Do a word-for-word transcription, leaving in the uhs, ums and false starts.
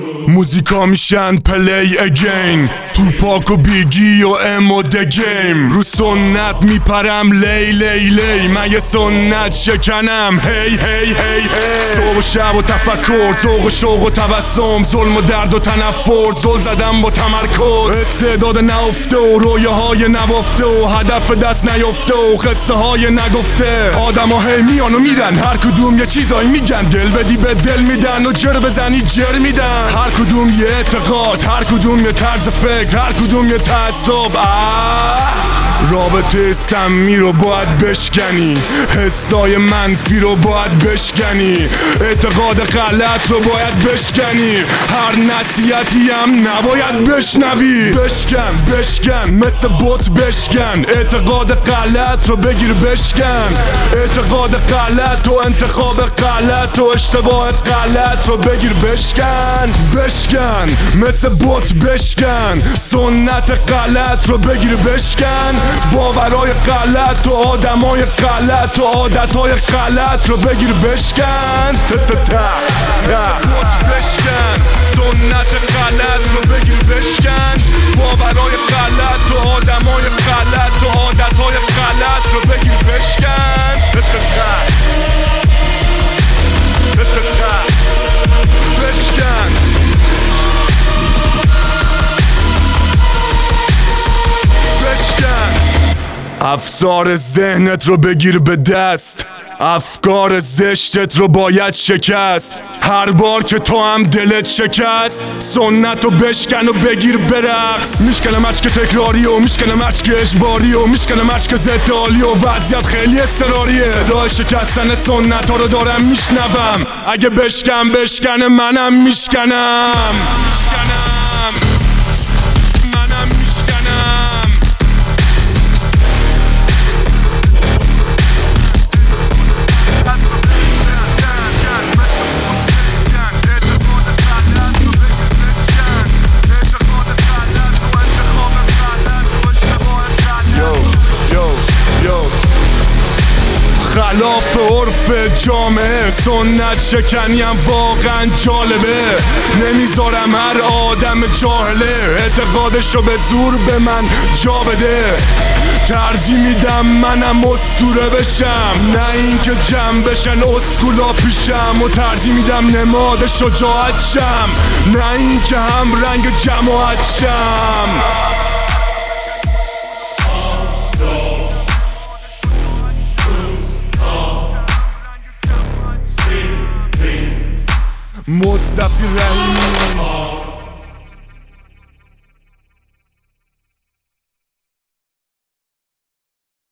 موزیکا میشن پلی اگین، توپاک و بیگی و ام و د گیم. رو سنت میپرم لی لی لی، من یه سنت شکنم هی هی هی هی. صبح و شب و تفکر، ذوق و شوق و تبسم، ظلم و درد و تنفر، زل زدم با تمرکز. استعداد نهفته و رویاهای نبافته و هدف دست نیفته و قصه های نگفته. آدم ها هی میان و میرن، هر کدوم یه چیزایی میگن، دل بدی به دل میدن و جر بزنی جر میدن. هر کدوم یه اعتقاد، هر کدوم یه طرز فکر، هر کدوم یه تعصب. رابطه سمی رو باید بشکنی، حسای منفی رو باید بشکنی، اعتقاد غلط رو باید بشکنی، هر نصیحتی هم نباید بشنوی. بشکن بشکن مثل بوت بشکن، اعتقاد غلط رو بگیر بشکن، اعتقاد غلط و انتخاب غلط و اشتباه غلط رو بگیر بشکن. بشکن مثل بوت بشکن، سنت غلط رو بگیر بشکن، باورای غلط و آدمای غلط و عادتهای غلط رو بگیر بشکن. بشکن سنت غلط رو بگیر بشکن، باورای غلط و آدمای غلط و عادتهای غلط رو بگیر بشکن. بشکن افسار ذهنت رو بگیر به دست، افکار زشتت رو باید شکست. هر بار که تو هم دلت شکست، سنت رو بشکن و بگیر برقص. میشکنه مچک تکراری و میشکنه مچک اجباری و میشکنه مچک ضد عالی و وضعیت خیلی اضطراریه. صدای شکستن سنت ها رو دارم میشنوم، اگه بشکن بشکنه منم میشکنم. خلاف عرف جامعه، سنت شکنی هم واقعا جالبه. نمیذارم هر آدم جاهله اعتقادش رو به زور به من جا بده. ترجیح میدم منم اسطوره بشم، نه اینکه جمع بشن اسکولا پیشم. و ترجیح میدم نماد شجاعت شم، نه اینکه هم رنگ جماعت شم. مصطفی رحیمی